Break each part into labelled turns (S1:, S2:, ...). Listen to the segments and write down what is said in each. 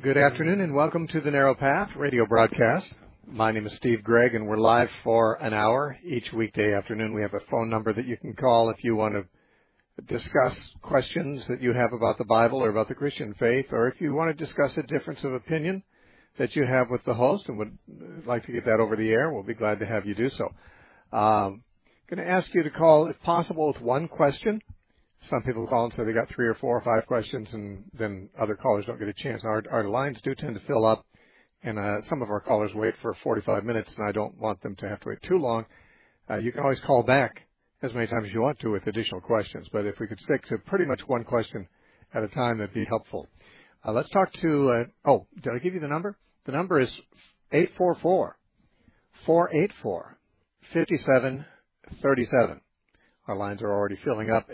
S1: Good afternoon and welcome to the Narrow Path radio broadcast. My name is Steve Gregg and we're live for an hour each weekday afternoon. We have a phone number that you can call if you want to discuss questions that you have about the Bible or about the Christian faith, or if you want to discuss a difference of opinion that you have with the host and would like to get that over the air. We'll be glad to have you do so. Going to ask you to call, if possible, with one question. Some people call and say they got 3 or 4 or 5 questions, and then other callers don't get a chance. Our lines do tend to fill up, and some of our callers wait for 45 minutes, and I don't want them to have to wait too long. You can always call back as many times as you want to with additional questions, but if we could stick to pretty much one question at a time, that'd be helpful. Let's talk to, did I give you the number? The number is 844-484-5737. Our lines are already filling up.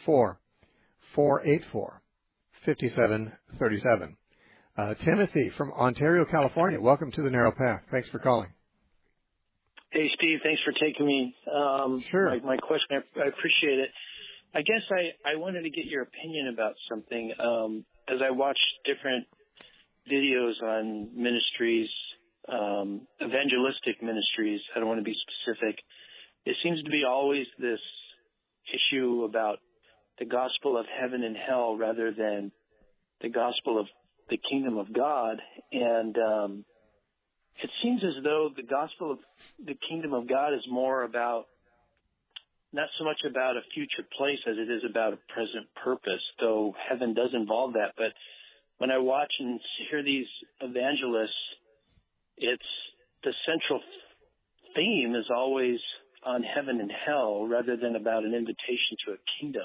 S1: 844-484-5737. Timothy from Ontario, California. Welcome to the Narrow Path. Thanks for calling.
S2: Hey, Steve. Thanks for taking me.
S1: Sure.
S2: My question, I appreciate it. I guess I wanted to get your opinion about something. As I watch different videos on ministries, evangelistic ministries, I don't want to be specific, it seems to be always this issue about the gospel of heaven and hell rather than the gospel of the kingdom of God. And it seems as though the gospel of the kingdom of God is more about, not so much about a future place as it is about a present purpose, though heaven does involve that. But when I watch and hear these evangelists, it's the central theme is always on heaven and hell rather than about an invitation to a kingdom.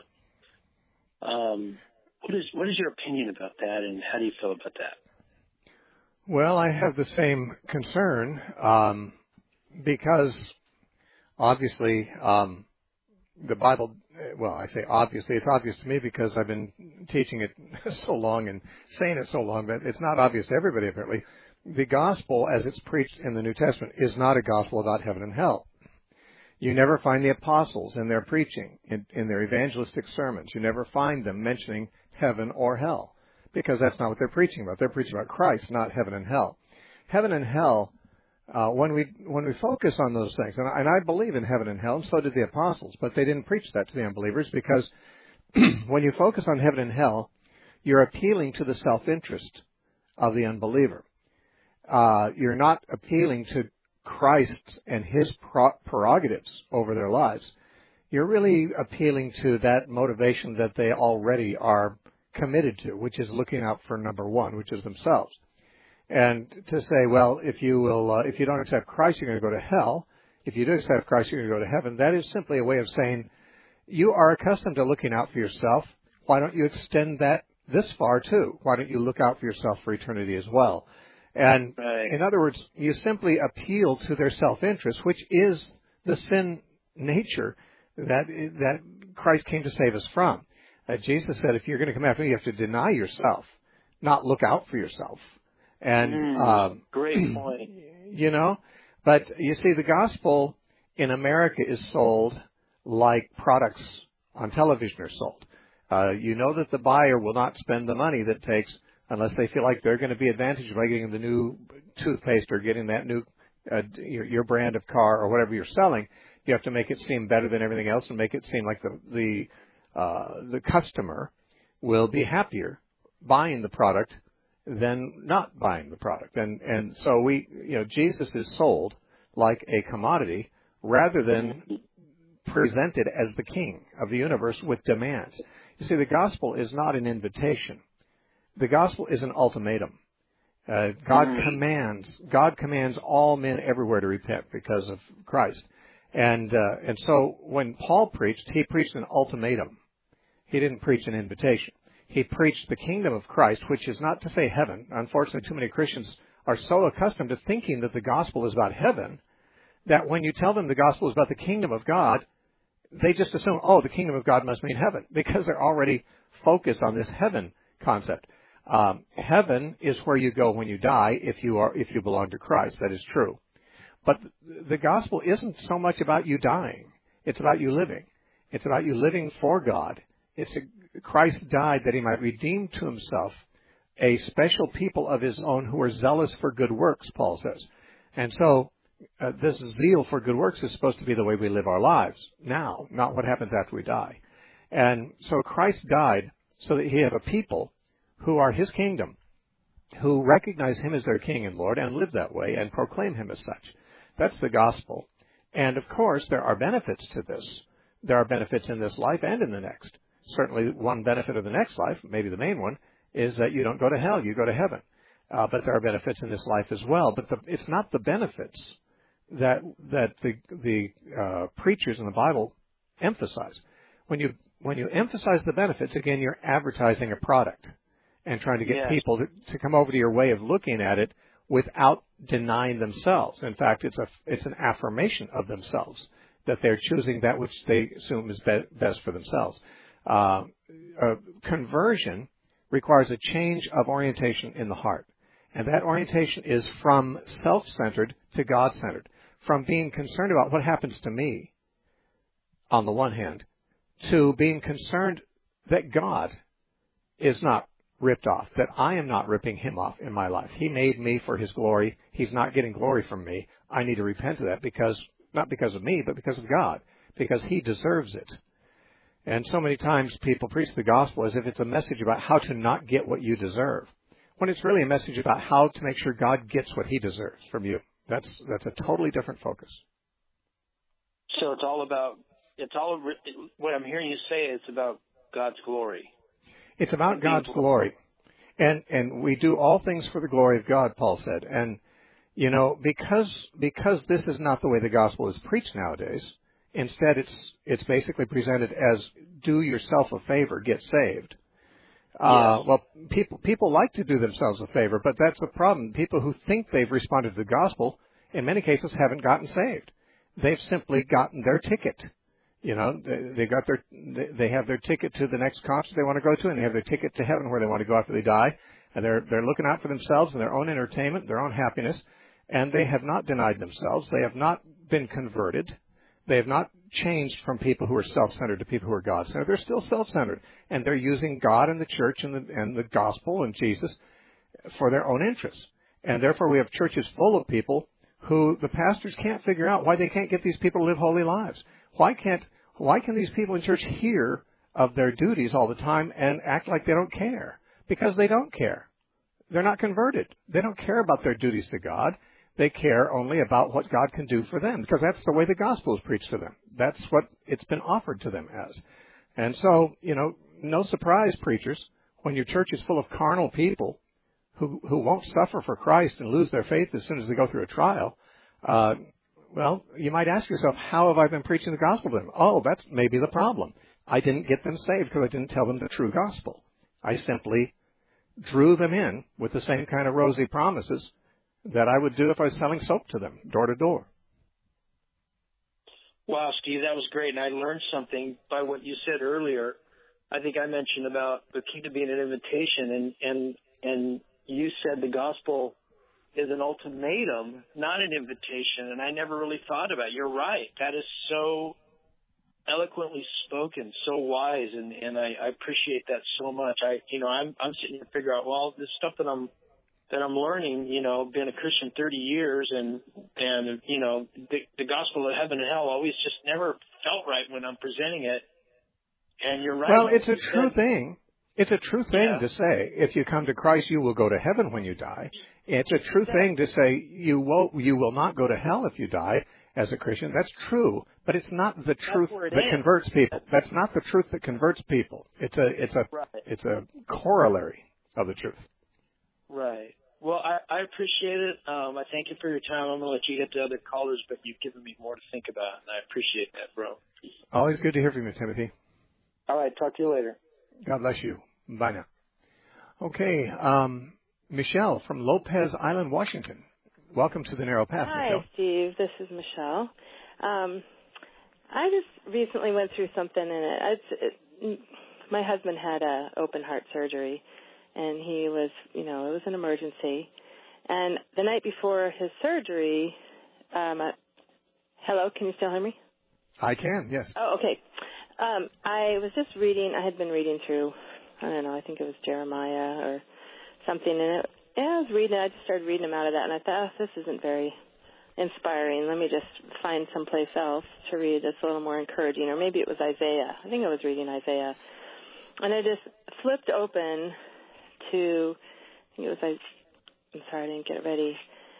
S2: What is your opinion about that, and how do you feel about that?
S1: Well, I have the same concern because obviously the Bible, well, I say obviously, it's obvious to me because I've been teaching it so long and saying it so long, but it's not obvious to everybody apparently. The gospel as it's preached in the New Testament is not a gospel about heaven and hell. You never find the apostles in their preaching, in their evangelistic sermons. You never find them mentioning heaven or hell because that's not what they're preaching about. They're preaching about Christ, not heaven and hell. Heaven and hell, when we focus on those things, and I believe in heaven and hell, and so did the apostles, but they didn't preach that to the unbelievers because when you focus on heaven and hell, you're appealing to the self-interest of the unbeliever. You're not appealing to Christ and his prerogatives over their lives. You're really appealing to that motivation that they already are committed to, which is looking out for number one, which is themselves. And to say, well, if you don't accept Christ, you're going to go to hell. If you do accept Christ, you're going to go to heaven. That is simply a way of saying, you are accustomed to looking out for yourself. Why don't you extend that this far too? Why don't you look out for yourself for eternity as well? And in other words, you simply appeal to their self-interest, which is the sin nature that Christ came to save us from. Jesus said, if you're going to come after me, you have to deny yourself, not look out for yourself. And
S2: great point.
S1: You know, but you see, the gospel in America is sold like products on television are sold. You know that the buyer will not spend the money that takes unless they feel like they're going to be advantaged by getting the new toothpaste or getting that new your brand of car or whatever you're selling. You have to make it seem better than everything else and make it seem like the customer will be happier buying the product than not buying the product. And so Jesus is sold like a commodity rather than presented as the king of the universe with demands. You see, the gospel is not an invitation. The gospel is an ultimatum. God commands all men everywhere to repent because of Christ. And so when Paul preached, he preached an ultimatum. He didn't preach an invitation. He preached the kingdom of Christ, which is not to say heaven. Unfortunately, too many Christians are so accustomed to thinking that the gospel is about heaven that when you tell them the gospel is about the kingdom of God, they just assume, the kingdom of God must mean heaven because they're already focused on this heaven concept. Heaven is where you go when you die if you belong to Christ. That is true. But the gospel isn't so much about you dying. It's about you living. It's about you living for God. Christ died that he might redeem to himself a special people of his own who are zealous for good works, Paul says. And so this zeal for good works is supposed to be the way we live our lives now, not what happens after we die. And so Christ died so that he had a people who are his kingdom, who recognize him as their king and Lord and live that way and proclaim him as such. That's the gospel. And of course, there are benefits to this. There are benefits in this life and in the next. Certainly one benefit of the next life, maybe the main one, is that you don't go to hell, you go to heaven. But there are benefits in this life as well. But it's not the benefits that the preachers in the Bible emphasize. When you emphasize the benefits, again, you're advertising a product and trying to get people to come over to your way of looking at it without denying themselves. In fact, it's an affirmation of themselves that they're choosing that which they assume is best for themselves. Conversion requires a change of orientation in the heart. And that orientation is from self-centered to God-centered, from being concerned about what happens to me, on the one hand, to being concerned that God is not ripped off, that I am not ripping him off in my life. He made me for his glory. He's not getting glory from me. I need to repent of that not because of me, but because of God, because he deserves it. And so many times people preach the gospel as if it's a message about how to not get what you deserve, when it's really a message about how to make sure God gets what he deserves from you. That's a totally different focus.
S2: So it's all what I'm hearing you say, it's about God's glory.
S1: It's about God's glory. And we do all things for the glory of God, Paul said. And, you know, because this is not the way the gospel is preached nowadays, instead it's basically presented as do yourself a favor, get saved. Well, people like to do themselves a favor, but that's the problem. People who think they've responded to the gospel, in many cases, haven't gotten saved. They've simply gotten their ticket. You know, they have their ticket to the next concert they want to go to, and they have their ticket to heaven where they want to go after they die. And they're looking out for themselves and their own entertainment, their own happiness, and they have not denied themselves. They have not been converted. They have not changed from people who are self-centered to people who are God-centered. They're still self-centered, and they're using God and the church and the gospel and Jesus for their own interests. And therefore, we have churches full of people who the pastors can't figure out why they can't get these people to live holy lives. Why can these people in church hear of their duties all the time and act like they don't care? Because they don't care. They're not converted. They don't care about their duties to God. They care only about what God can do for them, because that's the way the gospel is preached to them. That's what it's been offered to them as. And so, you know, no surprise, preachers, when your church is full of carnal people who won't suffer for Christ and lose their faith as soon as they go through a trial, well, you might ask yourself, how have I been preaching the gospel to them? Oh, that's maybe the problem. I didn't get them saved because I didn't tell them the true gospel. I simply drew them in with the same kind of rosy promises that I would do if I was selling soap to them, door to door.
S2: Wow, Steve, that was great. And I learned something by what you said earlier. I think I mentioned about the kingdom being an invitation, and you said the gospel is an ultimatum, not an invitation. And I never really thought about it. You're right. That is so eloquently spoken, so wise, and I appreciate that so much. I'm sitting here figuring out, well, this stuff that I'm learning, you know, being a Christian 30 years and you know, the gospel of heaven and hell always just never felt right when I'm presenting it. And you're right.
S1: Well, it's a true thing. It's a true thing to say, if you come to Christ, you will go to heaven when you die. It's a true thing to say you will not go to hell if you die as a Christian. That's true, but it's not the truth that converts people. That's not the truth that converts people. It's a corollary of the truth.
S2: Right. Well, I appreciate it. I thank you for your time. I'm going to let you get to other callers, but you've given me more to think about, and I appreciate that, bro.
S1: Always good to hear from you, Timothy.
S2: All right. Talk to you later.
S1: God bless you. Bye now. Okay. Michelle from Lopez Island, Washington. Welcome to the Narrow Path, Michelle.
S3: Hi, Steve. This is Michelle. I just recently went through something, and my husband had a open heart surgery, and he was, you know, it was an emergency. And the night before his surgery, hello, can you still hear me?
S1: I can, yes.
S3: Oh, okay. I was just reading, I had been reading through, I don't know, I think it was Jeremiah or something, and I was reading it. I just started reading them out of that, and I thought, this isn't very inspiring. Let me just find someplace else to read that's a little more encouraging. Or maybe it was Isaiah. I think I was reading Isaiah. And I just flipped open to, I think it was, I'm sorry, I didn't get it ready.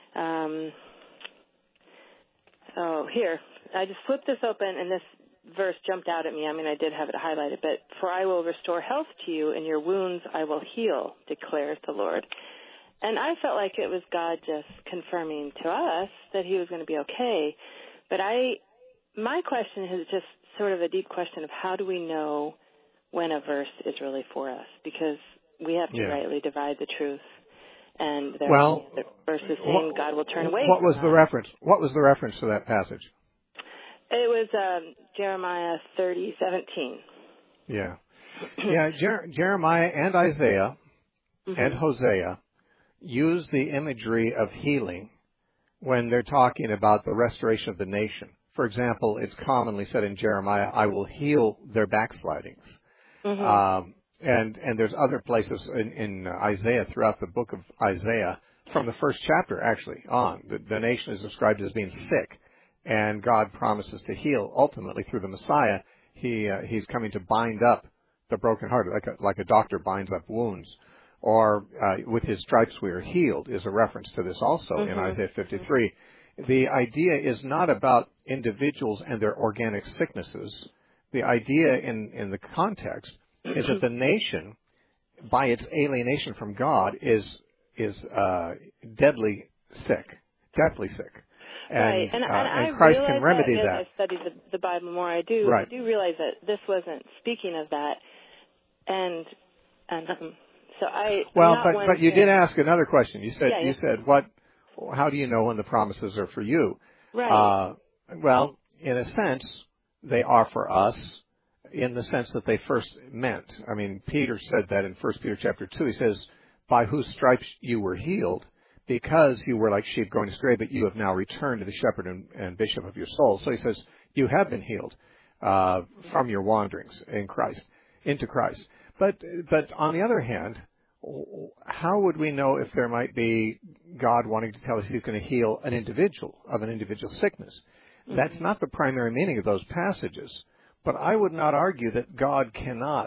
S3: Here. I just flipped this open, and this verse jumped out at me. I mean, I did have it highlighted, but for I will restore health to you, and your wounds I will heal, declares the Lord. And I felt like it was God just confirming to us that he was going to be okay. But my question is just sort of a deep question of how do we know when a verse is really for us? Because we have to rightly divide the truth. And there are other verses saying God will turn away
S1: What was
S3: from
S1: the reference? What was the reference to that passage?
S3: It was Jeremiah 30:17.
S1: Yeah. Yeah, Jeremiah and Isaiah and Hosea use the imagery of healing when they're talking about the restoration of the nation. For example, it's commonly said in Jeremiah, I will heal their backslidings. And there's other places in Isaiah, throughout the book of Isaiah, from the first chapter actually on. The nation is described as being sick, and God promises to heal ultimately through the Messiah. He's coming to bind up the brokenhearted, like a doctor binds up wounds. Or with his stripes we are healed is a reference to this also in Isaiah 53. The idea is not about individuals and their organic sicknesses. The idea in the context is that the nation, by its alienation from God, is deadly sick. And Christ can remedy that.
S3: As I studied the Bible more, I do realize that this wasn't speaking of that. And so
S1: but you did ask another question. You said how do you know when the promises are for you?
S3: Right.
S1: Well, in a sense, they are for us in the sense that they first meant. I mean, Peter said that in 1 Peter chapter 2. He says, by whose stripes you were healed, because you were like sheep going astray, but you have now returned to the shepherd and bishop of your soul. So he says, you have been healed from your wanderings into Christ. But on the other hand, how would we know if there might be God wanting to tell us he's going to heal an individual of an individual sickness? That's not the primary meaning of those passages. But I would not argue that God cannot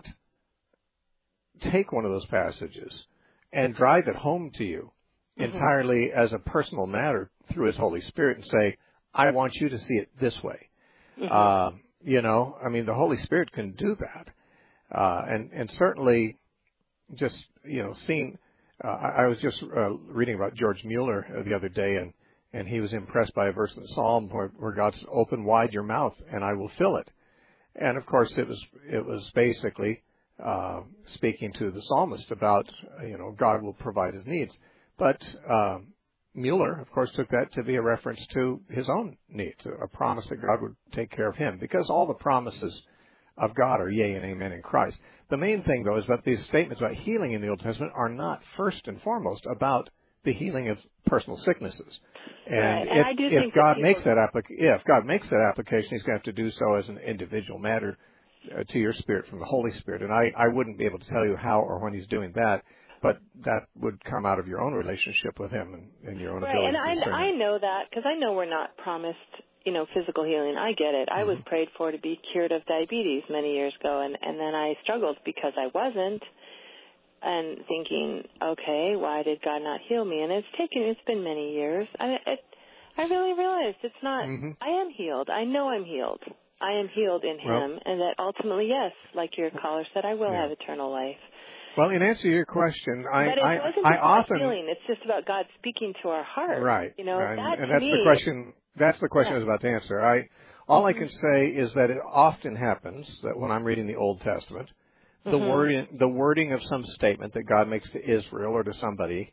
S1: take one of those passages and drive it home to you entirely as a personal matter through his Holy Spirit and say, I want you to see it this way. I mean, the Holy Spirit can do that. And certainly just, seeing, I was just reading about George Mueller the other day, and he was impressed by a verse in the Psalm where God said, open wide your mouth and I will fill it. And of course it was basically speaking to the psalmist about, God will provide his needs. But Mueller, of course, took that to be a reference to his own needs, a promise that God would take care of him, because all the promises of God are yea and amen in Christ. The main thing, though, is that these statements about healing in the Old Testament are not first and foremost about the healing of personal sicknesses. And if God makes that application, he's going to have to do so as an individual matter to your spirit from the Holy Spirit. And I wouldn't be able to tell you how or when he's doing that, but that would come out of your own relationship with him and your own ability to discern.
S3: And I know that because I know we're not promised, physical healing. I get it. I was prayed for to be cured of diabetes many years ago, and then I struggled because I wasn't. And thinking, okay, why did God not heal me? And it's been many years. I really realized it's not, I am healed. I know I'm healed. I am healed in him. And that ultimately, yes, like your caller said, I will have eternal life.
S1: Well, in answer to your question,
S3: I often feeling. It's just about God speaking to our heart.
S1: Right.
S3: That
S1: and that's the question. That's the question I was about to answer. All I can say is that it often happens that when I'm reading the Old Testament, the wording of some statement that God makes to Israel or to somebody,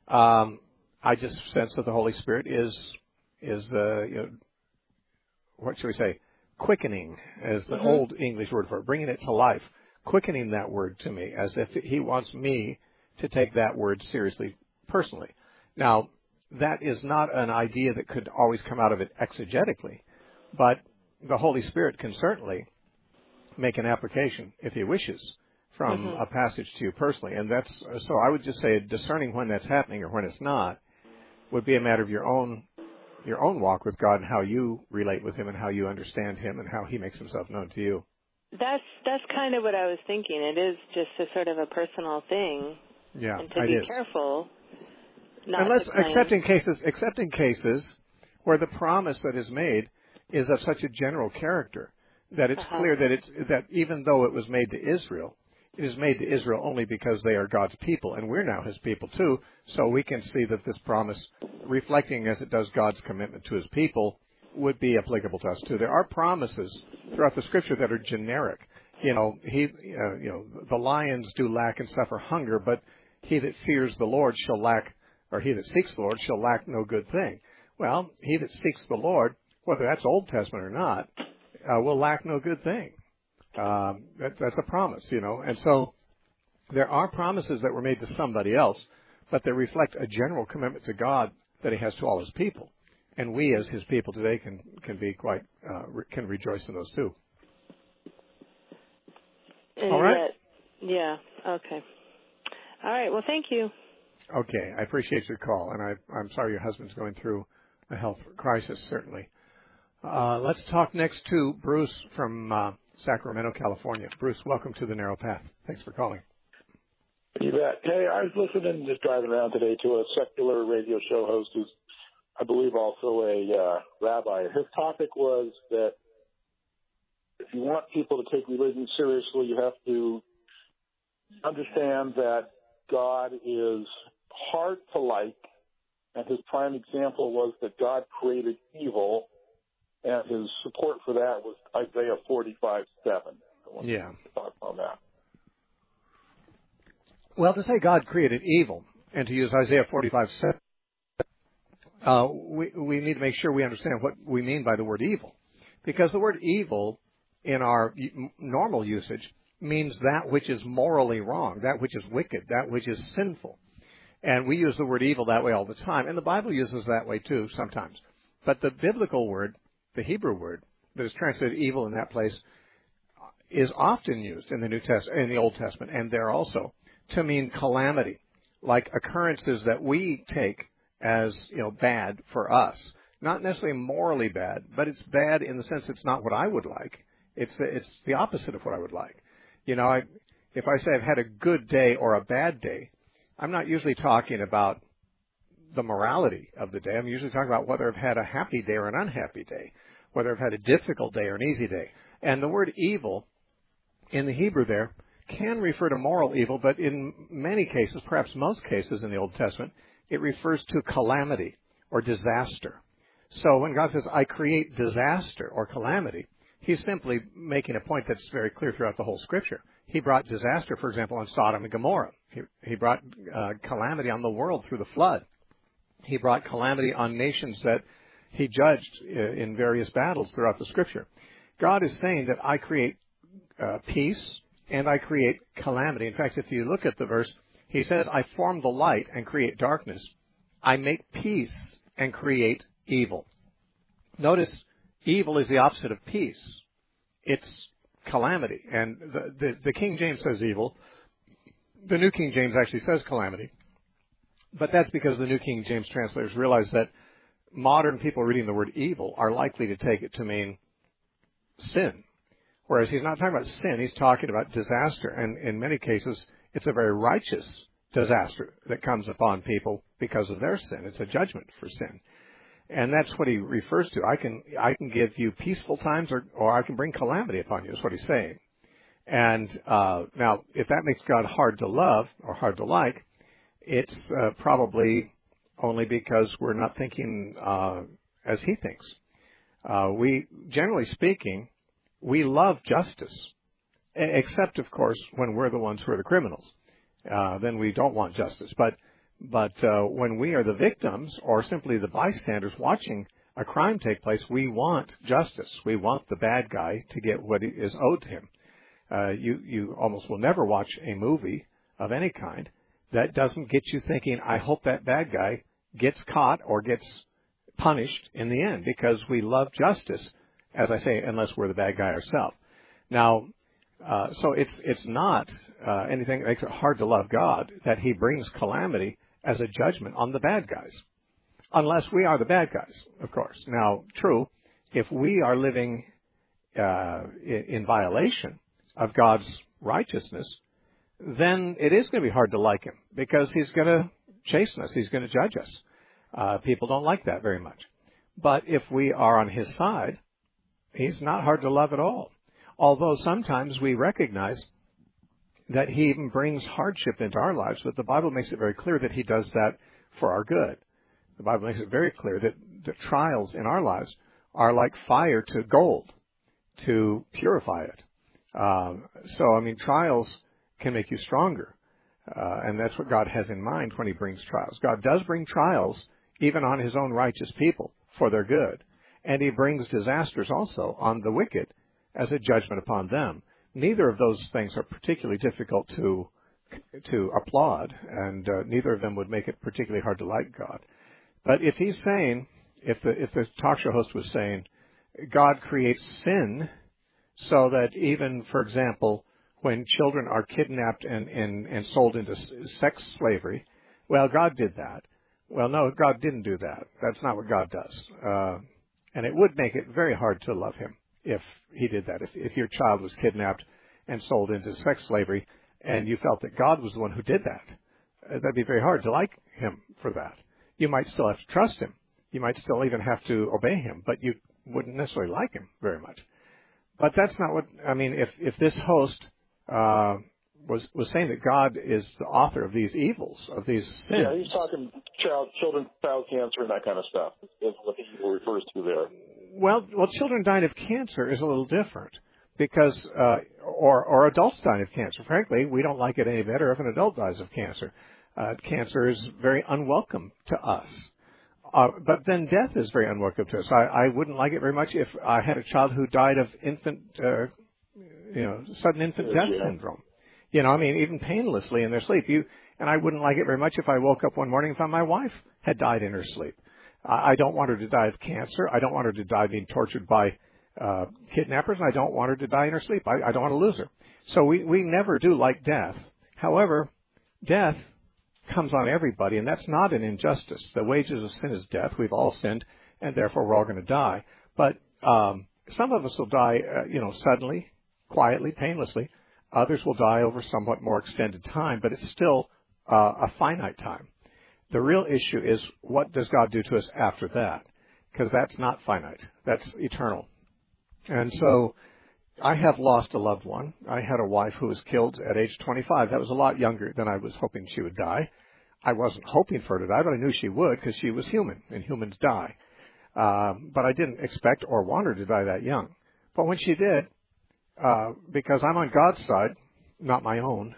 S1: I just sense that the Holy Spirit is what should we say, quickening, as the old English word for it, bringing it to life, quickening that word to me, as if he wants me to take that word seriously personally. Now, that is not an idea that could always come out of it exegetically, but the Holy Spirit can certainly make an application, if he wishes, from a passage to you personally. And so I would just say discerning when that's happening or when it's not would be a matter of your own walk with God and how you relate with Him and how you understand Him and how He makes Himself known to you.
S3: That's kind of what I was thinking. It is just a sort of a personal thing.
S1: Yeah,
S3: and to be careful.
S1: Unless accepting cases where the promise that is made is of such a general character that it's clear that even though it was made to Israel, it is made to Israel only because they are God's people, and we're now His people too. So we can see that this promise, reflecting as it does God's commitment to His people, would be applicable to us too. There are promises throughout the Scripture that are generic. The lions do lack and suffer hunger, but he that fears the Lord shall lack, or he that seeks the Lord shall lack no good thing. Well, he that seeks the Lord, whether that's Old Testament or not, will lack no good thing. That's a promise, And so there are promises that were made to somebody else, but they reflect a general commitment to God that He has to all His people. And we, as His people today, can be quite can rejoice in those too. All right.
S3: Yeah. Okay. All right. Well, thank you.
S1: Okay. I appreciate your call, and I'm sorry your husband's going through a health crisis, certainly. Let's talk next to Bruce from Sacramento, California. Bruce, welcome to The Narrow Path. Thanks for calling.
S4: You bet. Hey, I was listening, just driving around today, to a secular radio show host who's, I believe, also a rabbi. His topic was that if you want people to take religion seriously, you have to understand that God is hard to like, and his prime example was that God created evil, and his support for that was Isaiah 45:7.
S1: Yeah.
S4: Thoughts on that?
S1: Well, to say God created evil, and to use Isaiah 45:7, we need to make sure we understand what we mean by the word evil, because the word evil in our normal usage means that which is morally wrong, that which is wicked, that which is sinful. And we use the word evil that way all the time, and the Bible uses that way too sometimes. But the biblical word, the Hebrew word that is translated evil in that place, is often used in the in the Old Testament, and there also, to mean calamity, like occurrences that we take as bad for us. Not necessarily morally bad, but it's bad in the sense it's not what I would like. It's the opposite of what I would like. If I say I've had a good day or a bad day, I'm not usually talking about the morality of the day. I'm usually talking about whether I've had a happy day or an unhappy day, whether I've had a difficult day or an easy day. And the word evil in the Hebrew there can refer to moral evil, but in many cases, perhaps most cases in the Old Testament, it refers to calamity or disaster. So when God says, I create disaster or calamity, He's simply making a point that's very clear throughout the whole Scripture. He brought disaster, for example, on Sodom and Gomorrah. He brought calamity on the world through the flood. He brought calamity on nations that He judged in various battles throughout the Scripture. God is saying that I create peace and I create calamity. In fact, if you look at the verse, He says, I form the light and create darkness. I make peace and create evil. Notice, evil is the opposite of peace. It's calamity. And the King James says evil. The New King James actually says calamity. But that's because the New King James translators realize that modern people reading the word evil are likely to take it to mean sin. Whereas he's not talking about sin, he's talking about disaster. And in many cases, it's a very righteous disaster that comes upon people because of their sin. It's a judgment for sin. And that's what he refers to. I can give you peaceful times or I can bring calamity upon you, is what he's saying. And now, if that makes God hard to love or hard to like, it's probably only because we're not thinking as he thinks. We, generally speaking, we love justice, except, of course, when we're the ones who are the criminals. Then we don't want justice. But when we are the victims or simply the bystanders watching a crime take place, we want justice. We want the bad guy to get what is owed to him. You almost will never watch a movie of any kind that doesn't get you thinking, I hope that bad guy gets caught or gets punished in the end, because we love justice, as I say, unless we're the bad guy ourselves. Now, so it's not anything that makes it hard to love God, that he brings calamity as a judgment on the bad guys. Unless we are the bad guys, of course. Now, true, if we are living in violation of God's righteousness, then it is going to be hard to like him because he's going to chasten us. He's going to judge us. People don't like that very much. But if we are on his side, he's not hard to love at all. Although sometimes we recognize that he even brings hardship into our lives, but the Bible makes it very clear that he does that for our good. The Bible makes it very clear that the trials in our lives are like fire to gold to purify it. Trials can make you stronger. And that's what God has in mind when he brings trials. God does bring trials even on his own righteous people for their good. And he brings disasters also on the wicked as a judgment upon them. Neither of those things are particularly difficult to applaud, and neither of them would make it particularly hard to like God. But if he's saying, if the talk show host was saying, God creates sin so that even, for example, when children are kidnapped and sold into sex slavery, well, God did that. Well, no, God didn't do that. That's not what God does. And it would make it very hard to love him if he did that. If your child was kidnapped and sold into sex slavery and you felt that God was the one who did that, that'd be very hard to like him for that. You might still have to trust him. You might still even have to obey him, but you wouldn't necessarily like him very much. But that's not what, if this host was saying that God is the author of these evils, of these sins.
S4: Yeah, he's talking children, child cancer, and that kind of stuff is what he refers to there.
S1: Well, children dying of cancer is a little different because, or adults dying of cancer. Frankly, we don't like it any better if an adult dies of cancer. Cancer is very unwelcome to us. But then death is very unwelcome to us. I wouldn't like it very much if I had a child who died of sudden infant death syndrome. Even painlessly in their sleep. And I wouldn't like it very much if I woke up one morning and found my wife had died in her sleep. I don't want her to die of cancer. I don't want her to die being tortured by kidnappers, and I don't want her to die in her sleep. I don't want to lose her. So we never do like death. However, death comes on everybody, and that's not an injustice. The wages of sin is death. We've all sinned, and therefore we're all going to die. But some of us will die, suddenly, quietly, painlessly. Others will die over somewhat more extended time, but it's still a finite time. The real issue is, what does God do to us after that? Because that's not finite. That's eternal. And so I have lost a loved one. I had a wife who was killed at age 25. That was a lot younger than I was hoping she would die. I wasn't hoping for her to die, but I knew she would because she was human, and humans die. But I didn't expect or want her to die that young. But when she did, because I'm on God's side, not my own,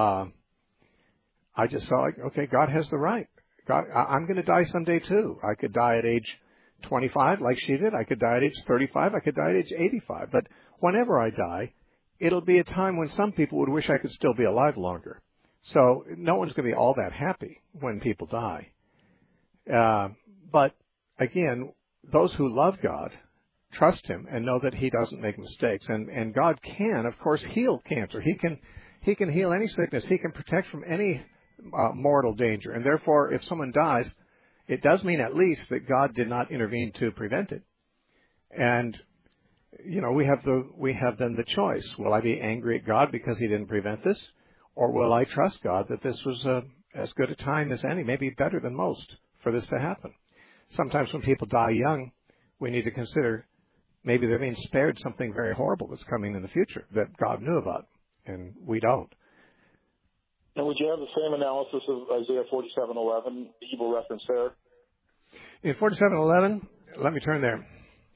S1: I just felt like, okay, God has the right. God, I'm going to die someday too. I could die at age 25 like she did. I could die at age 35. I could die at age 85. But whenever I die, it'll be a time when some people would wish I could still be alive longer. So no one's going to be all that happy when people die. But again, those who love God trust him and know that he doesn't make mistakes. And God can, of course, heal cancer. He can heal any sickness. He can protect from any mortal danger. And therefore, if someone dies, it does mean at least that God did not intervene to prevent it. And, we have then the choice. Will I be angry at God because he didn't prevent this? Or will I trust God that this was as good a time as any, maybe better than most, for this to happen? Sometimes when people die young, we need to consider maybe they're being spared something very horrible that's coming in the future that God knew about, and we don't.
S4: And would you have the same analysis of Isaiah 47:11, the evil reference there?
S1: In 47:11, let me turn there.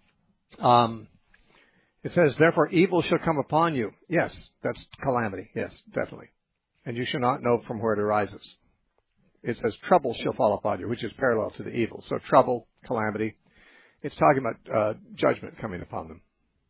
S1: It says, therefore evil shall come upon you. Yes, that's calamity. Yes, definitely. And you shall not know from where it arises. It says trouble shall fall upon you, which is parallel to the evil. So trouble, calamity. It's talking about judgment coming upon them.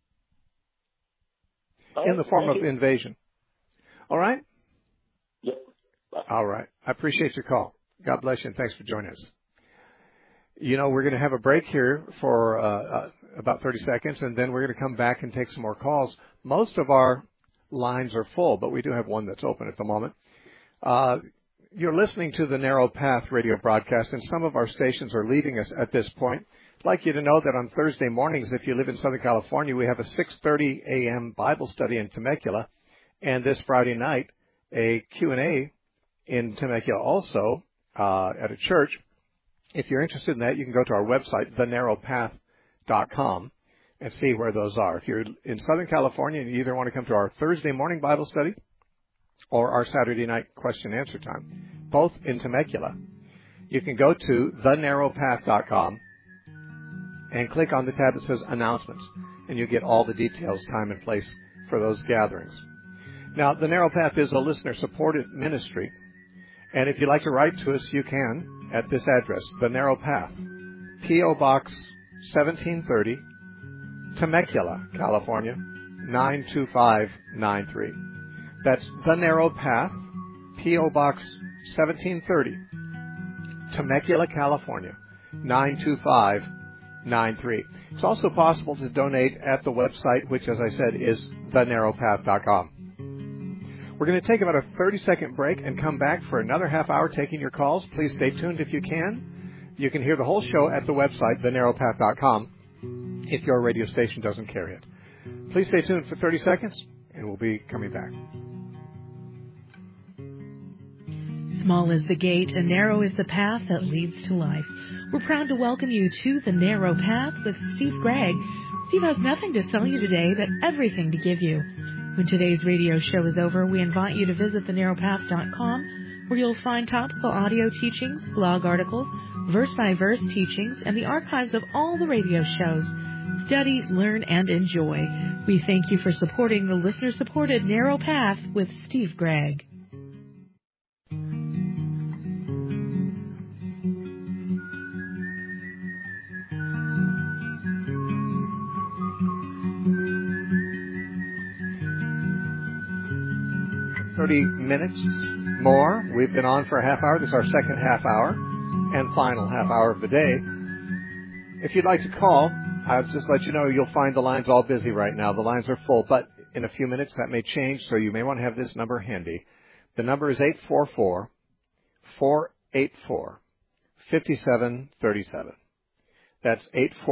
S1: In the form of invasion. All right?
S4: Yep.
S1: All right. I appreciate your call. God bless you, and thanks for joining us. We're going to have a break here for about 30 seconds, and then we're going to come back and take some more calls. Most of our lines are full, but we do have one that's open at the moment. You're listening to the Narrow Path radio broadcast, and some of our stations are leaving us at this point. I'd like you to know that on Thursday mornings, if you live in Southern California, we have a 6:30 a.m. Bible study in Temecula, and this Friday night, a Q&A in Temecula also at a church. If you're interested in that, you can go to our website, thenarrowpath.com, and see where those are. If you're in Southern California and you either want to come to our Thursday morning Bible study or our Saturday night question and answer time, both in Temecula, you can go to thenarrowpath.com and click on the tab that says Announcements, and you get all the details, time and place for those gatherings. Now, the Narrow Path is a listener-supported ministry, and if you'd like to write to us, you can at this address, The Narrow Path, P.O. Box 1730, Temecula, California, 92593. That's The Narrow Path, P.O. Box 1730, Temecula, California, 92593. It's also possible to donate at the website, which, as I said, is thenarrowpath.com. We're going to take about a 30-second break and come back for another half hour taking your calls. Please stay tuned if you can. You can hear the whole show at the website, thenarrowpath.com, if your radio station doesn't carry it. Please stay tuned for 30 seconds, and we'll be coming back.
S5: Small is the gate and narrow is the path that leads to life. We're proud to welcome you to The Narrow Path with Steve Gregg. Steve has nothing to sell you today, but everything to give you. When today's radio show is over, we invite you to visit thenarrowpath.com, where you'll find topical audio teachings, blog articles, verse-by-verse teachings, and the archives of all the radio shows. Study, learn, and enjoy. We thank you for supporting the listener-supported Narrow Path with Steve Gregg.
S1: Minutes more. We've been on for a half hour. This is our second half hour and final half hour of the day. If you'd like to call, I'll just let you know you'll find the lines all busy right now. The lines are full, but in a few minutes that may change, so you may want to have this number handy. The number is 844-484-5737. That's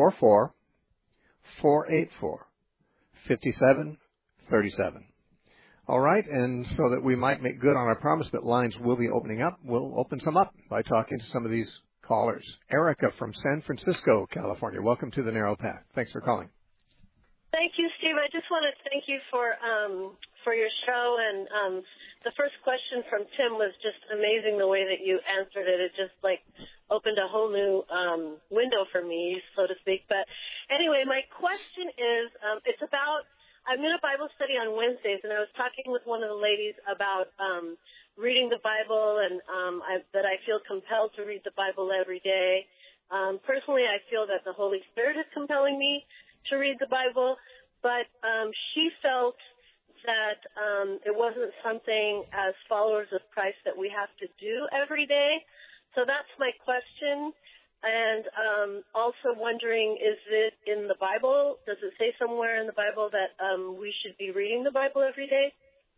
S1: 844-484-5737. All right, and so that we might make good on our promise that lines will be opening up, we'll open some up by talking to some of these callers. Erica from San Francisco, California. Welcome to the Narrow Path. Thanks for calling.
S6: Thank you, Steve. I just want to thank you for your show. And the first question from Tim was just amazing, the way that you answered it. It just opened a whole new window for me, so to speak. But anyway, my question is, it's about. I'm in a Bible study on Wednesdays, and I was talking with one of the ladies about reading the Bible and that I feel compelled to read the Bible every day. Personally, I feel that the Holy Spirit is compelling me to read the Bible, but she felt that it wasn't something as followers of Christ that we have to do every day. So that's my question. And also wondering, is it in the Bible? Does it say somewhere in the Bible that we should be reading the Bible every day?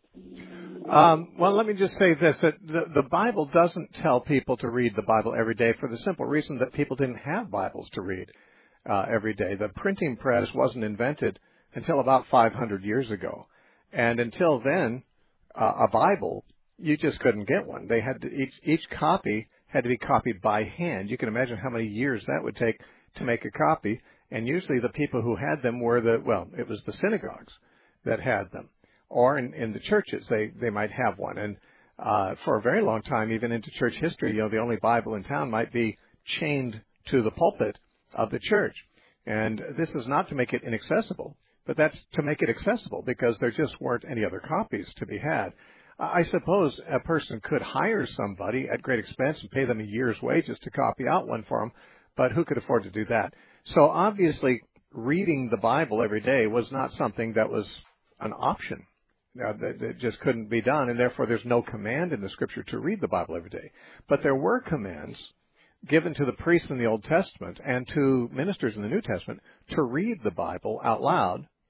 S1: Well, let me just say this, that the Bible doesn't tell people to read the Bible every day for the simple reason that people didn't have Bibles to read every day. The printing press wasn't invented until about 500 years ago. And until then, a Bible, you just couldn't get one. They had to, each copy had to be copied by hand. You can imagine how many years that would take to make a copy. And usually the people who had them were it was the synagogues that had them. Or in the churches, they might have one. And for a very long time, even into church history, the only Bible in town might be chained to the pulpit of the church. And this is not to make it inaccessible, but that's to make it accessible because there just weren't any other copies to be had. I suppose a person could hire somebody at great expense and pay them a year's wages to copy out one for them, but who could afford to do that? So obviously, reading the Bible every day was not something that was an option. That just couldn't be done, and therefore there's no command in the Scripture to read the Bible every day. But there were commands given to the priests in the Old Testament and to ministers in the New Testament to read the Bible out loud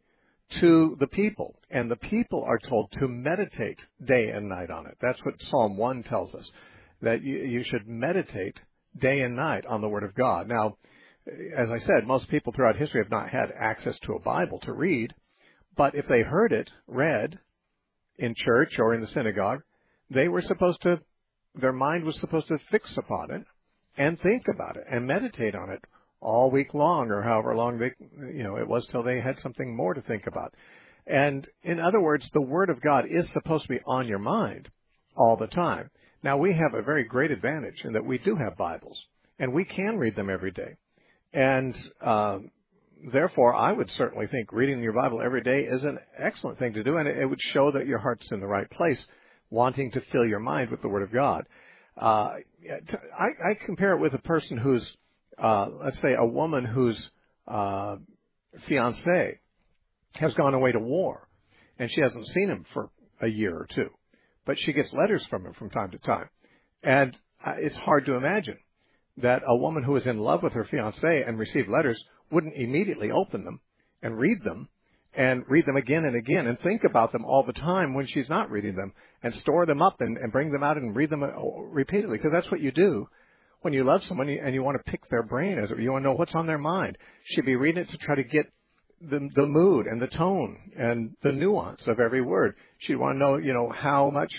S1: to the people, and the people are told to meditate day and night on it. That's what Psalm 1 tells us, that you should meditate day and night on the Word of God. Now, as I said, most people throughout history have not had access to a Bible to read, but if they heard it read in church or in the synagogue, their mind was supposed to fix upon it and think about it and meditate on it all week long, or however long it was till they had something more to think about. And in other words, the Word of God is supposed to be on your mind all the time. Now, we have a very great advantage in that we do have Bibles, and we can read them every day. And therefore, I would certainly think reading your Bible every day is an excellent thing to do, and it would show that your heart's in the right place, wanting to fill your mind with the Word of God. I compare it with a person who's, let's say, a woman whose fiancé has gone away to war, and she hasn't seen him for a year or two, but she gets letters from him from time to time. And it's hard to imagine that a woman who is in love with her fiancé and received letters wouldn't immediately open them and read them again and again and think about them all the time when she's not reading them, and store them up and bring them out and read them repeatedly, because that's what you do when you love someone and you want to pick their brain, you want to know what's on their mind. She'd be reading it to try to get the mood and the tone and the nuance of every word. She'd want to know, how much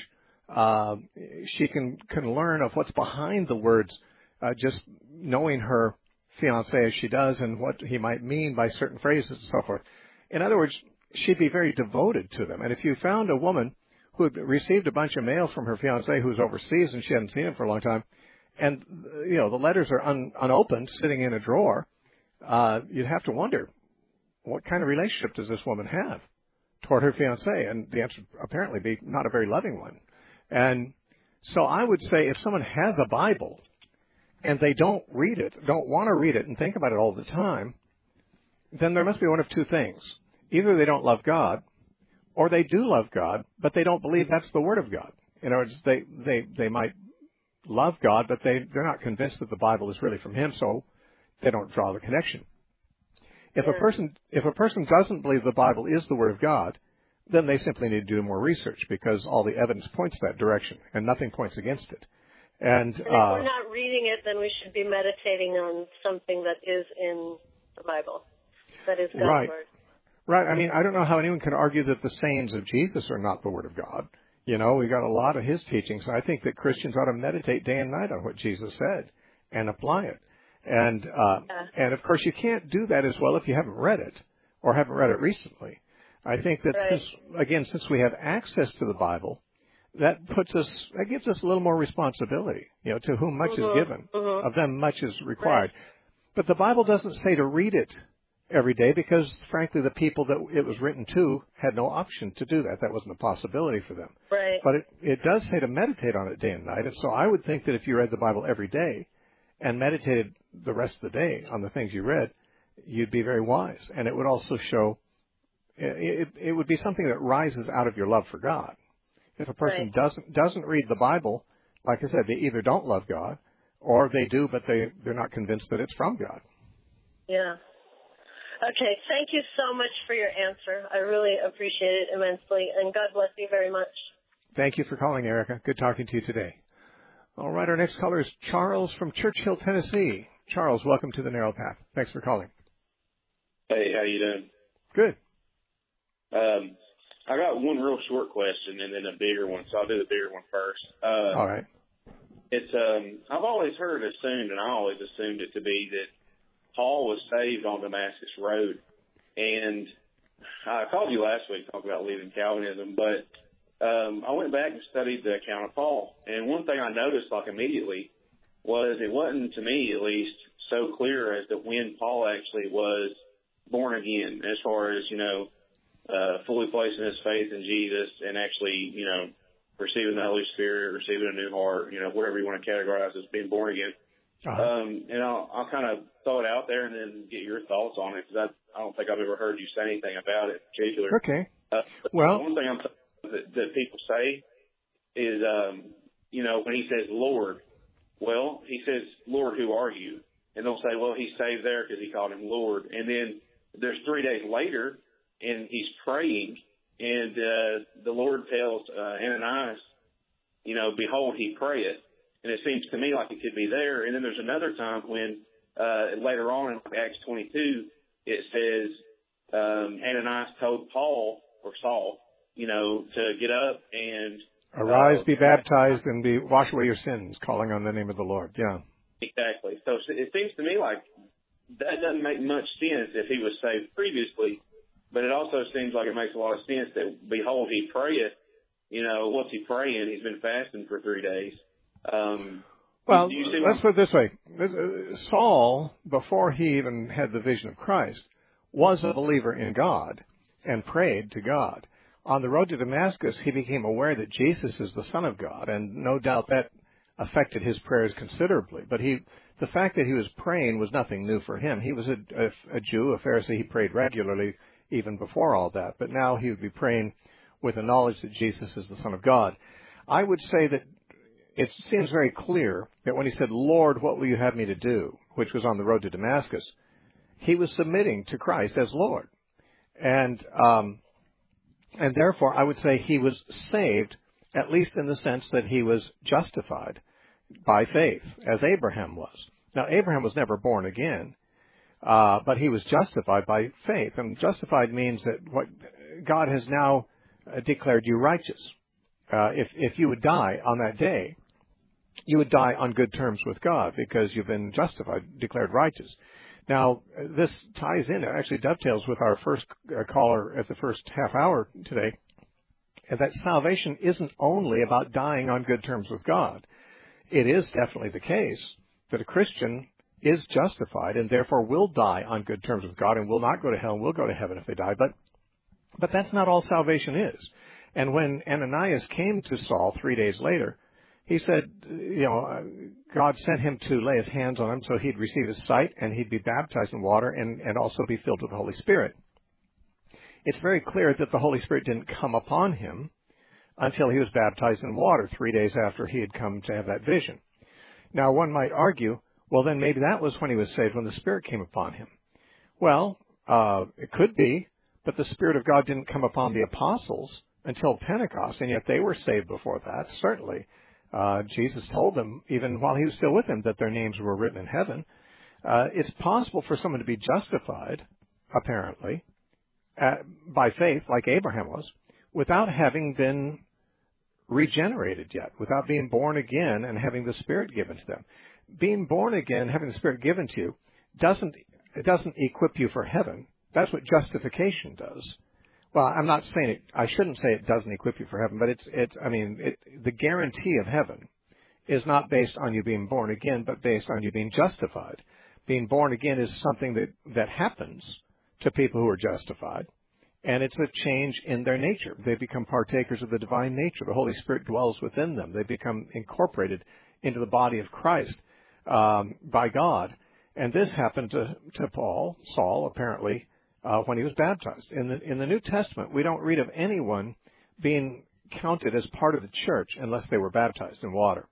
S1: she can learn of what's behind the words, just knowing her fiancé as she does and what he might mean by certain phrases and so forth. In other words, she'd be very devoted to them. And if you found a woman who had received a bunch of mail from her fiancé who's overseas and she hadn't seen him for a long time, and, the letters are unopened, sitting in a drawer, you'd have to wonder, what kind of relationship does this woman have toward her fiancé? And the answer would apparently be not a very loving one. And so I would say if someone has a Bible and they don't read it, don't want to read it and think about it all the time, then there must be one of two things. Either they don't love God, or they do love God, but they don't believe that's the Word of God. In other words, they might love God, but they're not convinced that the Bible is really from Him, so they don't draw the connection. If a person doesn't believe the Bible is the Word of God, then they simply need to do more research, because all the evidence points that direction, and nothing points against it. And
S6: if we're not reading it, then we should be meditating on something that is in the Bible, that is God's Word.
S1: Right. I mean, I don't know how anyone can argue that the sayings of Jesus are not the Word of God. We got a lot of His teachings. I think that Christians ought to meditate day and night on what Jesus said and apply it. And of course, you can't do that as well if you haven't read it or haven't read it recently. I think that since we have access to the Bible, that gives us a little more responsibility. To whom much is given, of them much is required. Right. But the Bible doesn't say to read it every day, because frankly the people that it was written to had no option to do that. That wasn't a possibility for them.
S6: Right.
S1: But it does say to meditate on it day and night. And so I would think that if you read the Bible every day and meditated the rest of the day on the things you read, you'd be very wise. And it would also show, it would be something that rises out of your love for God. If a person doesn't read the Bible, like I said, they either don't love God, or they do, but they're not convinced that it's from God.
S6: Yeah. Okay, thank you so much for your answer. I really appreciate it immensely, and God bless you very much.
S1: Thank you for calling, Erica. Good talking to you today. All right, our next caller is Charles from Churchill, Tennessee. Charles, welcome to the Narrow Path. Thanks for calling.
S7: Hey, how you doing?
S1: Good.
S7: I got one real short question and then a bigger one, so I'll do the bigger one first.
S1: All right.
S7: It's I've always assumed it to be that Paul was saved on Damascus Road. And I called you last week talking about leaving Calvinism, but I went back and studied the account of Paul. And one thing I noticed immediately was it wasn't, to me at least, so clear as to when Paul actually was born again, as far as, fully placing his faith in Jesus and actually, receiving the Holy Spirit, receiving a new heart, whatever you want to categorize as being born again.
S1: Uh-huh.
S7: And I'll kind of throw it out there and then get your thoughts on it, because I don't think I've ever heard you say anything about it in particular.
S1: Okay. Well,
S7: one thing that people say is, when he says Lord, well, he says, Lord, who are you? And they'll say, well, he's saved there because he called him Lord. And then there's 3 days later, and he's praying, and the Lord tells Ananias, behold, he prayeth. And it seems to me like it could be there. And then there's another time when later on in Acts 22, it says Ananias told Saul, to get up and
S1: arise, be baptized, and wash away your sins, calling on the name of the Lord. Yeah.
S7: Exactly. So it seems to me like that doesn't make much sense if he was saved previously, but it also seems like it makes a lot of sense that, behold, he prayeth. What's he praying? He's been fasting for 3 days.
S1: Well, let's put it this way. Saul, before he even had the vision of Christ, was a believer in God and prayed to God. On the road to Damascus, he became aware that Jesus is the Son of God, and no doubt that affected his prayers considerably. But the fact that he was praying was nothing new for him. He was a Jew, a Pharisee. He prayed regularly even before all that. But now he would be praying with the knowledge that Jesus is the Son of God. I would say that it seems very clear that when he said, Lord, what will you have me to do, which was on the road to Damascus, he was submitting to Christ as Lord. And therefore, I would say he was saved, at least in the sense that he was justified by faith, as Abraham was. Now, Abraham was never born again, but he was justified by faith. And justified means that what God has now declared you righteous. If you would die on that day, you would die on good terms with God because you've been justified, declared righteous. Now, this ties in, it actually dovetails with our first caller at the first half hour today, and that salvation isn't only about dying on good terms with God. It is definitely the case that a Christian is justified and therefore will die on good terms with God and will not go to hell and will go to heaven if they die. But that's not all salvation is. And when Ananias came to Saul 3 days later, he said, God sent him to lay his hands on him so he'd receive his sight and he'd be baptized in water and also be filled with the Holy Spirit. It's very clear that the Holy Spirit didn't come upon him until he was baptized in water 3 days after he had come to have that vision. Now, one might argue, well, then maybe that was when he was saved, when the Spirit came upon him. Well, it could be, but the Spirit of God didn't come upon the apostles until Pentecost, and yet they were saved before that, certainly. Jesus told them, even while he was still with them, that their names were written in heaven. It's possible for someone to be justified, apparently, by faith, like Abraham was, without having been regenerated yet, without being born again and having the Spirit given to them. Being born again, having the Spirit given to you, doesn't equip you for heaven. That's what justification does. Well, I'm not saying it. I shouldn't say it doesn't equip you for heaven, but the guarantee of heaven is not based on you being born again, but based on you being justified. Being born again is something that happens to people who are justified, and it's a change in their nature. They become partakers of the divine nature. The Holy Spirit dwells within them. They become incorporated into the body of Christ by God. And this happened to Saul, apparently, when he was baptized. In the New Testament, we don't read of anyone being counted as part of the church unless they were baptized in water.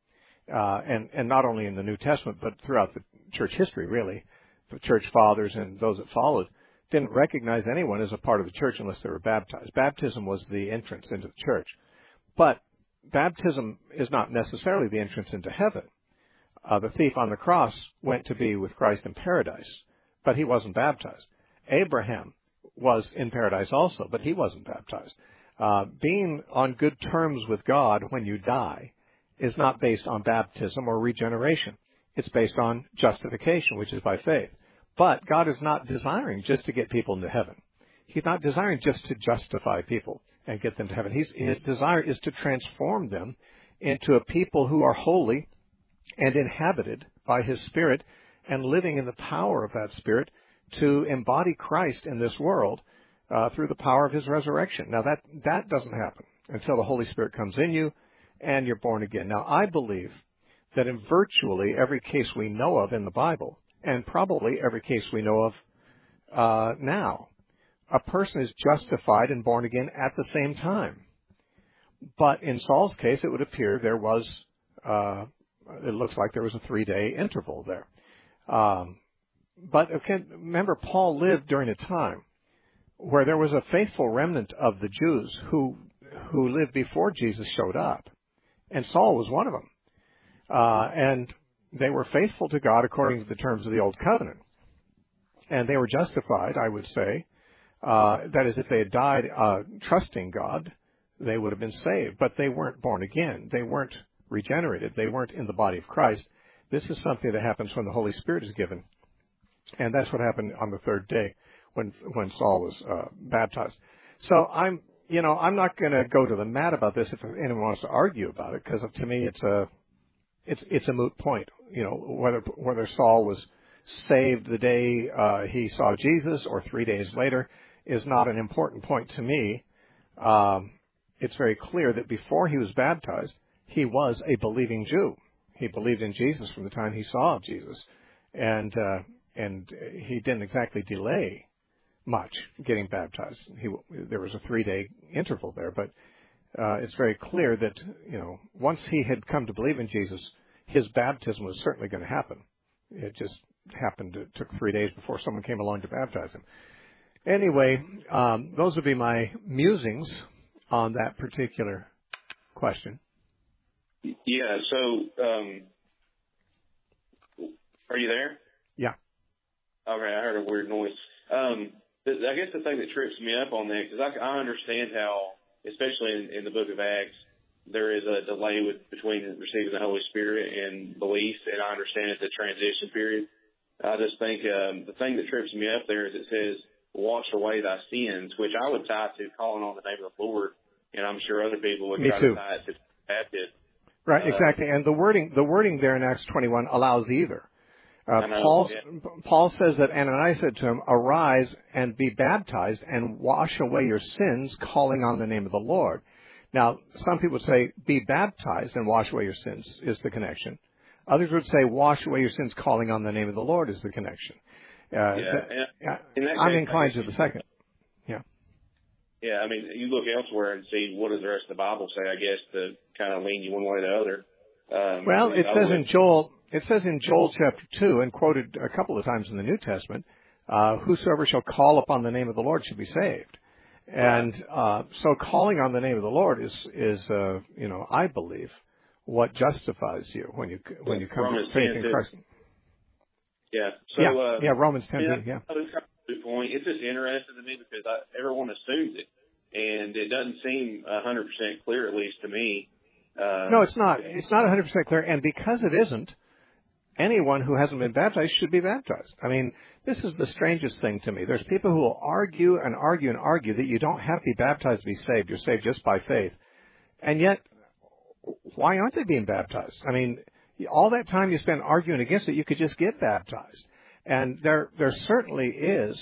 S1: And not only in the New Testament, but throughout the church history, really. The church fathers and those that followed didn't recognize anyone as a part of the church unless they were baptized. Baptism was the entrance into the church. But baptism is not necessarily the entrance into heaven. The thief on the cross went to be with Christ in paradise, but he wasn't baptized. Abraham was in paradise also, but he wasn't baptized. Being on good terms with God when you die is not based on baptism or regeneration. It's based on justification, which is by faith. But God is not desiring just to get people into heaven. He's not desiring just to justify people and get them to heaven. His desire is to transform them into a people who are holy and inhabited by His Spirit and living in the power of that Spirit to embody Christ in this world through the power of His resurrection. Now, that doesn't happen until the Holy Spirit comes in you and you're born again. Now, I believe that in virtually every case we know of in the Bible, and probably every case we know of now, a person is justified and born again at the same time. But in Saul's case, it would appear there was, it looks like there was a 3-day interval there. But okay, remember, Paul lived during a time where there was a faithful remnant of the Jews who lived before Jesus showed up. And Saul was one of them. And they were faithful to God according to the terms of the Old Covenant. And they were justified, I would say. That is, if they had died trusting God, they would have been saved. But they weren't born again. They weren't regenerated. They weren't in the body of Christ. This is something that happens when the Holy Spirit is given. And that's what happened on the third day when Saul was baptized. So I'm not going to go to the mat about this if anyone wants to argue about it, because to me it's a moot point. Whether Saul was saved the day he saw Jesus or 3 days later is not an important point to me. It's very clear that before he was baptized, he was a believing Jew. He believed in Jesus from the time he saw Jesus, and he didn't exactly delay much getting baptized. There was a 3-day interval there, but it's very clear that once he had come to believe in Jesus, his baptism was certainly going to happen. It just happened. It took 3 days before someone came along to baptize him. Anyway, those would be my musings on that particular question.
S7: Yeah. So, are you there?
S1: Yeah.
S7: Okay, I heard a weird noise. I guess the thing that trips me up on that, because I understand how, especially in the book of Acts, there is a delay between receiving the Holy Spirit and belief, and I understand it's a transition period. I just think the thing that trips me up there is it says, wash away thy sins, which I would tie to calling on the name of the Lord, and I'm sure other people would try to tie it to baptism.
S1: Right, exactly. And the wording there in Acts 21 allows either. Paul says that Ananias said to him, arise and be baptized and wash away your sins, calling on the name of the Lord. Now, some people would say, be baptized and wash away your sins is the connection. Others would say, wash away your sins, calling on the name of the Lord is the connection. I'm inclined to the second. Yeah.
S7: Yeah, I mean, you look elsewhere and see what does the rest of the Bible say, I guess, to kind of lean you one way or the other.
S1: Well, it says in Joel chapter 2, and quoted a couple of times in the New Testament, whosoever shall call upon the name of the Lord shall be saved. And so calling on the name of the Lord is I believe, what justifies you when you come to faith in Christ.
S7: Yeah. So,
S1: Romans 10:2. Yeah.
S7: Good point. It's just interesting to me because everyone assumes it, and it doesn't seem 100% clear, at least to me.
S1: No, it's not. It's not 100% clear, and because it isn't, anyone who hasn't been baptized should be baptized. I mean, this is the strangest thing to me. There's people who will argue and argue and argue that you don't have to be baptized to be saved. You're saved just by faith. And yet, why aren't they being baptized? I mean, all that time you spend arguing against it, you could just get baptized. And there certainly is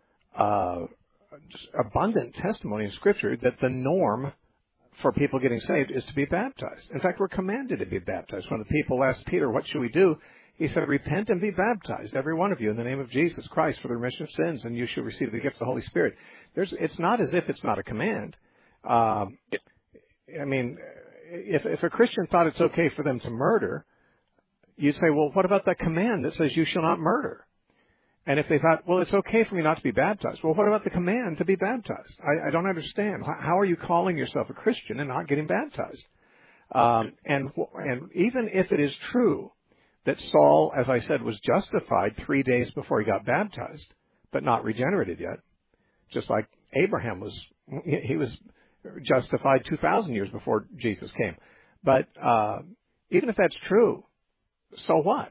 S1: abundant testimony in Scripture that the norm for people getting saved is to be baptized. In fact, we're commanded to be baptized. When the people asked Peter, what should we do? He said, repent and be baptized, every one of you, in the name of Jesus Christ for the remission of sins, and you shall receive the gift of the Holy Spirit. It's not as if it's not a command. I mean, if a Christian thought it's okay for them to murder, you'd say, well, what about that command that says you shall not murder? And if they thought, well, it's okay for me not to be baptized, well, what about the command to be baptized? I don't understand. How are you calling yourself a Christian and not getting baptized? And even if it is true that Saul, as I said, was justified 3 days before he got baptized, but not regenerated yet, just like Abraham he was justified 2,000 years before Jesus came. But even if that's true, so what?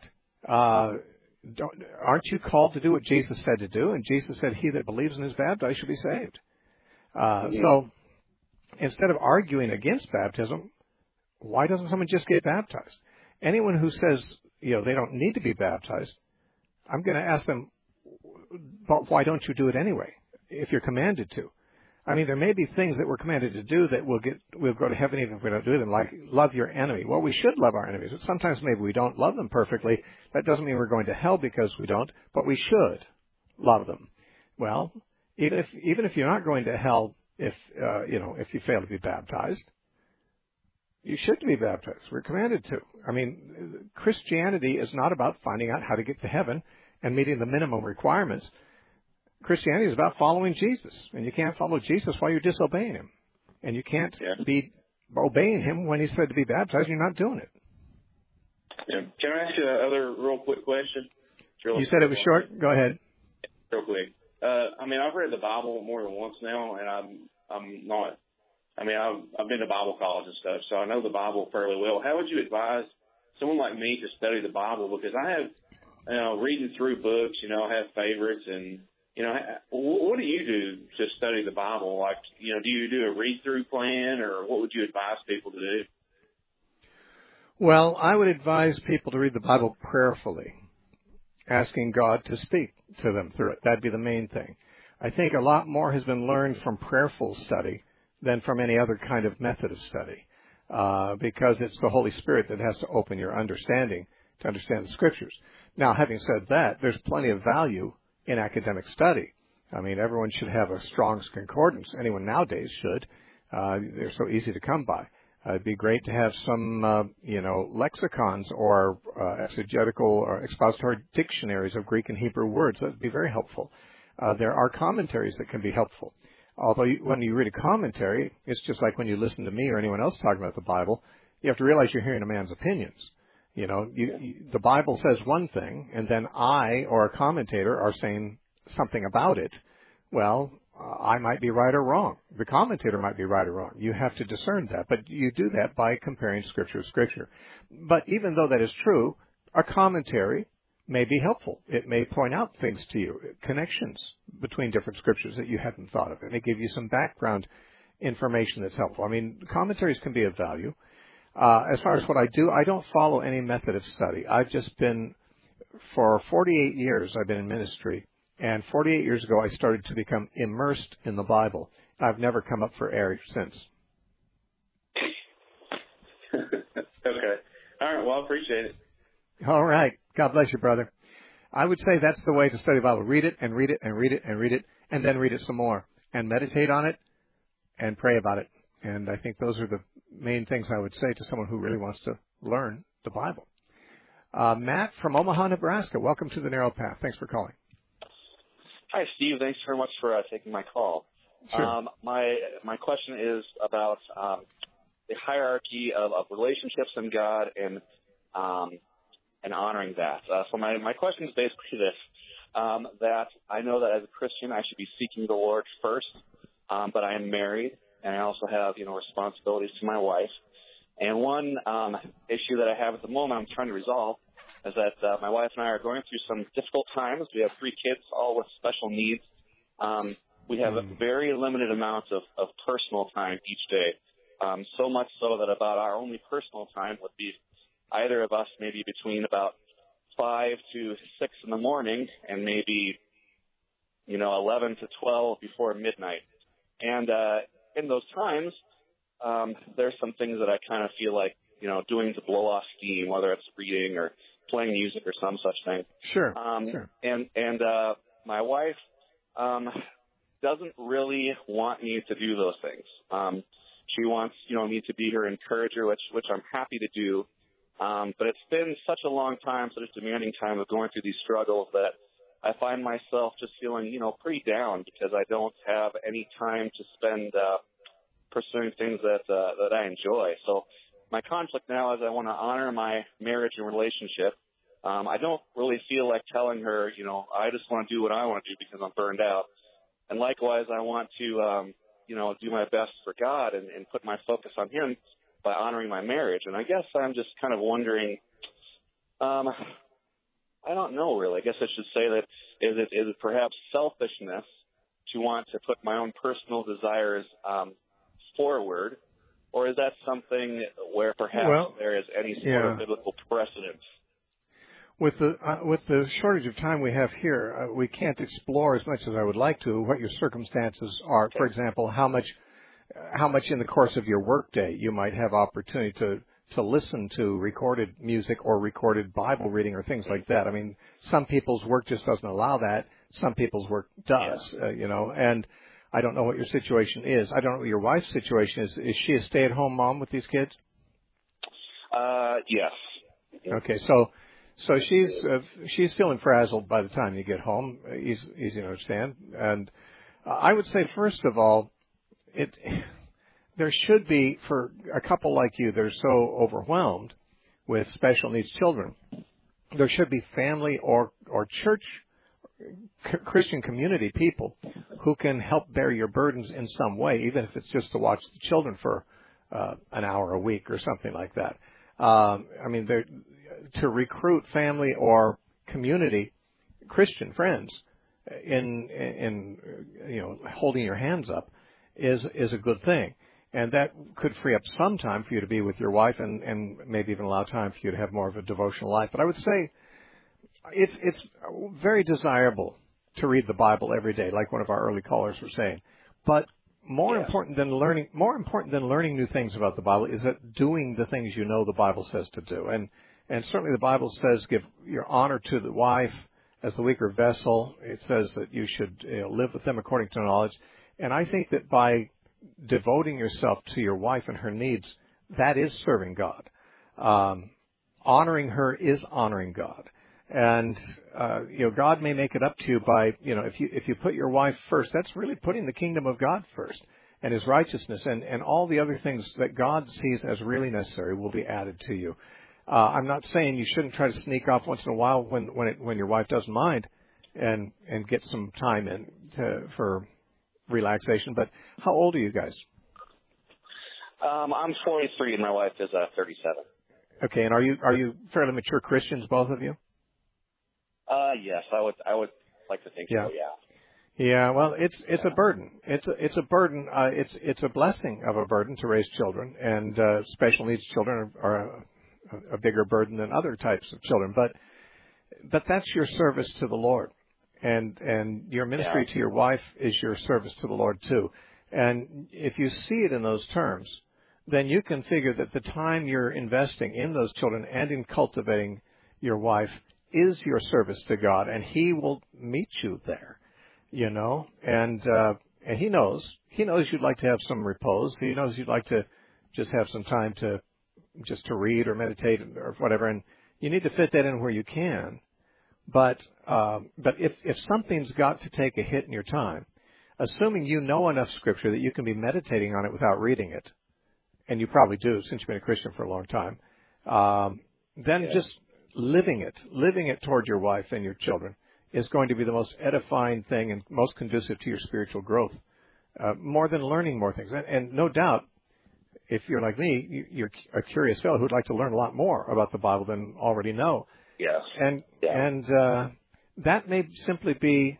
S1: Aren't you called to do what Jesus said to do? And Jesus said, he that believes and is baptized shall be saved. So instead of arguing against baptism, why doesn't someone just get baptized? Anyone who says, they don't need to be baptized, I'm going to ask them, but why don't you do it anyway, if you're commanded to? I mean, there may be things that we're commanded to do that we'll go to heaven even if we don't do them, like love your enemy. Well, we should love our enemies. But sometimes maybe we don't love them perfectly. That doesn't mean we're going to hell because we don't, but we should love them. Well, even if you're not going to hell, if you fail to be baptized, you should be baptized. We're commanded to. I mean, Christianity is not about finding out how to get to heaven and meeting the minimum requirements. Christianity is about following Jesus, and you can't follow Jesus while you're disobeying him. And you can't be obeying him when he said to be baptized, you're not doing it.
S7: Yeah. Can I ask you another real quick question?
S1: You said it was short? Go ahead.
S7: Real quick. I've read the Bible more than once now, and I'm not. I've been to Bible college and stuff, so I know the Bible fairly well. How would you advise someone like me to study the Bible? Because I have, reading through books, I have favorites, and what do you do to study the Bible? Like, do you do a read-through plan, or what would you advise people to do?
S1: Well, I would advise people to read the Bible prayerfully, asking God to speak to them through it. That'd be the main thing. I think a lot more has been learned from prayerful study than from any other kind of method of study, because it's the Holy Spirit that has to open your understanding to understand the Scriptures. Now, having said that, there's plenty of value in academic study. Everyone should have a Strong's Concordance. Anyone nowadays should. They're so easy to come by. It'd be great to have some, lexicons or exegetical or expository dictionaries of Greek and Hebrew words. That would be very helpful. There are commentaries that can be helpful. Although when you read a commentary, it's just like when you listen to me or anyone else talking about the Bible, you have to realize you're hearing a man's opinions. The Bible says one thing, and then I or a commentator are saying something about it. Well, I might be right or wrong. The commentator might be right or wrong. You have to discern that, but you do that by comparing Scripture with Scripture. But even though that is true, a commentary may be helpful. It may point out things to you, connections between different Scriptures that you hadn't thought of. It may give you some background information that's helpful. Commentaries can be of value. As far as what I do, I don't follow any method of study. I've just been, for 48 years, I've been in ministry. And 48 years ago, I started to become immersed in the Bible. I've never come up for air since.
S7: Okay. All right. Well, I appreciate it.
S1: All right. God bless you, brother. I would say that's the way to study the Bible. Read it and read it and read it and read it, and then read it some more. And meditate on it and pray about it. And I think those are the main things I would say to someone who really wants to learn the Bible. Matt from Omaha, Nebraska. Welcome to the Narrow Path. Thanks for calling.
S8: Hi, Steve. Thanks very much for taking my call.
S1: Sure.
S8: My question is about the hierarchy of relationships in God and honoring that. So my question is basically this, that I know that as a Christian I should be seeking the Lord first, but I am married and I also have, responsibilities to my wife. And one issue that I have at the moment I'm trying to resolve is that my wife and I are going through some difficult times. We have 3 kids, all with special needs. We have a very limited amount of personal time each day, so much so that about our only personal time would be either of us maybe between about 5 to 6 in the morning and maybe, 11 to 12 before midnight. And in those times, there's some things that I kind of feel like, doing to blow off steam, whether it's reading or playing music or some such thing.
S1: Sure.
S8: Sure. And my wife doesn't really want me to do those things. She wants, me to be her encourager, which I'm happy to do. But it's been such a long time, such a demanding time of going through these struggles that I find myself just feeling, pretty down because I don't have any time to spend pursuing things that I enjoy. So my conflict now is I want to honor my marriage and relationship. I don't really feel like telling her, I just want to do what I want to do because I'm burned out. And likewise, I want to, do my best for God and put my focus on Him by honoring my marriage. And I guess I'm just kind of wondering, I don't know really. I guess I should say that is it perhaps selfishness to want to put my own personal desires forward, or is that something where perhaps there is any sort of biblical precedent?
S1: With the shortage of time we have here, we can't explore as much as I would like to what your circumstances are. For example, how much in the course of your workday you might have opportunity to listen to recorded music or recorded Bible reading or things like that. Some people's work just doesn't allow that. Some people's work does, and I don't know what your situation is. I don't know what your wife's situation is. Is she a stay-at-home mom with these kids?
S8: Yes.
S1: Okay, so So she's feeling frazzled by the time you get home. Easy to understand. And I would say, first of all, there should be, for a couple like you that are so overwhelmed with special needs children, there should be family or church, Christian community people who can help bear your burdens in some way, even if it's just to watch the children for an hour a week or something like that. To recruit family or community Christian friends in holding your hands up is a good thing. And that could free up some time for you to be with your wife and maybe even allow time for you to have more of a devotional life. But I would say it's very desirable to read the Bible every day, like one of our early callers were saying. But more important than learning new things about the Bible is that doing the things you know the Bible says to do. And certainly the Bible says give your honor to the wife as the weaker vessel. It says that you should live with them according to knowledge. And I think that by devoting yourself to your wife and her needs, that is serving God. Honoring her is honoring God. And, God may make it up to you by, if you put your wife first, that's really putting the kingdom of God first and his righteousness, and all the other things that God sees as really necessary will be added to you. I'm not saying you shouldn't try to sneak off once in a while when your wife doesn't mind and get some time in for relaxation. But how old are you guys?
S8: I'm 43 and my wife is 37.
S1: Okay, and are you fairly mature Christians, both of you?
S8: Yes, I would like to think so. Yeah.
S1: Yeah. Well, it's a burden. It's a burden. It's a blessing of a burden to raise children, and special needs children are a bigger burden than other types of children. But that's your service to the Lord, and your ministry to your wife is your service to the Lord too. And if you see it in those terms, then you can figure that the time you're investing in those children and in cultivating your wife is your service to God, and he will meet you there, and he knows you'd like to have some repose. He knows you'd like to just have some time to read or meditate or whatever, and you need to fit that in where you can. But if something's got to take a hit in your time, assuming you know enough Scripture that you can be meditating on it without reading it, and you probably do since you've been a Christian for a long time, then just living it toward your wife and your children is going to be the most edifying thing and most conducive to your spiritual growth, more than learning more things. And no doubt, if you're like me, you're a curious fellow who'd like to learn a lot more about the Bible than already know.
S8: Yes.
S1: And that may simply be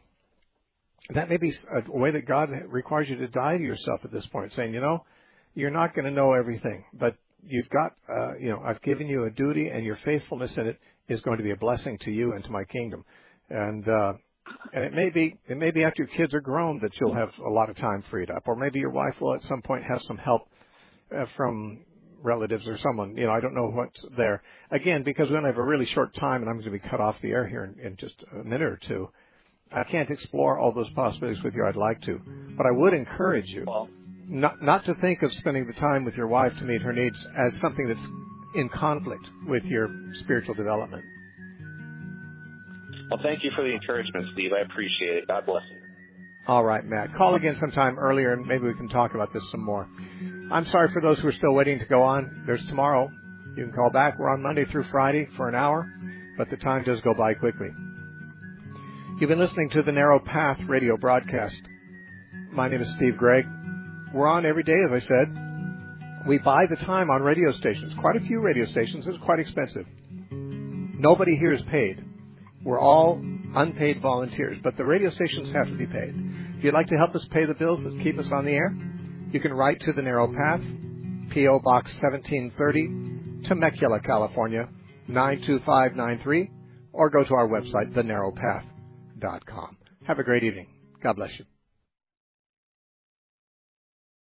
S1: a way that God requires you to die to yourself at this point, saying, you're not going to know everything, but you've got, I've given you a duty, and your faithfulness in it is going to be a blessing to you and to my kingdom. And it may be after your kids are grown that you'll have a lot of time freed up, or maybe your wife will at some point have some help from relatives or someone. I don't know what's there. Again, because we only have a really short time, and I'm going to be cut off the air here in just a minute or two, I can't explore all those possibilities with you. I'd like to, but I would encourage you. Not to think of spending the time with your wife to meet her needs as something that's in conflict with your spiritual development.
S8: Well, thank you for the encouragement, Steve. I appreciate it. God bless you.
S1: All right, Matt. Call again sometime earlier, and maybe we can talk about this some more. I'm sorry for those who are still waiting to go on. There's tomorrow. You can call back. We're on Monday through Friday for an hour, but the time does go by quickly. You've been listening to the Narrow Path radio broadcast. My name is Steve Gregg. We're on every day, as I said. We buy the time on radio stations. Quite a few radio stations. It's quite expensive. Nobody here is paid. We're all unpaid volunteers, but the radio stations have to be paid. If you'd like to help us pay the bills that keep us on the air, you can write to the Narrow Path, P.O. Box 1730, Temecula, California, 92593, or go to our website, thenarrowpath.com. Have a great evening. God bless you.